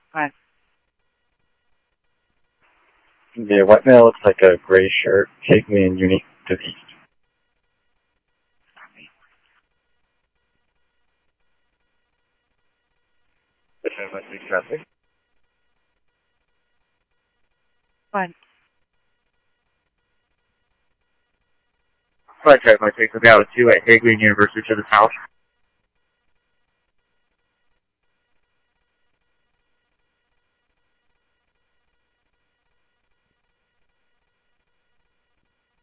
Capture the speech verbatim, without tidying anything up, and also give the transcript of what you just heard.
Fine. Yeah, white male looks like a gray shirt. Take me and unique to the east. This is my speak traffic. Fine. Flight check, my take me out of two at Hagley University to the south.